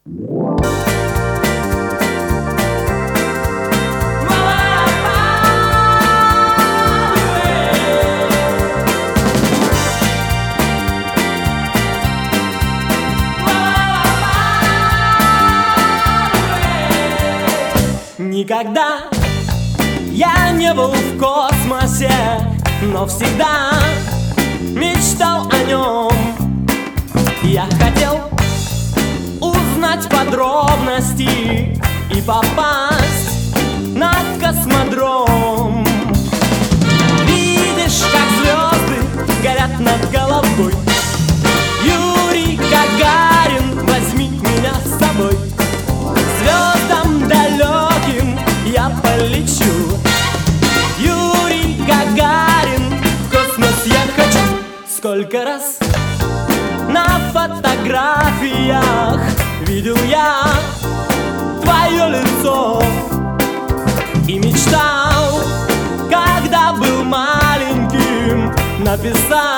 Никогда я не был в космосе, но всегда мечтал о нем. Я хотел узнать подробности и попасть на космодром. Видишь, как звезды горят над головой. Юрий Гагарин, возьми меня с собой. Звездам далеким я полечу. Юрий Гагарин, в космос я хочу. Сколько раз на фотографиях видел я твое лицо и мечтал, когда был маленьким, написать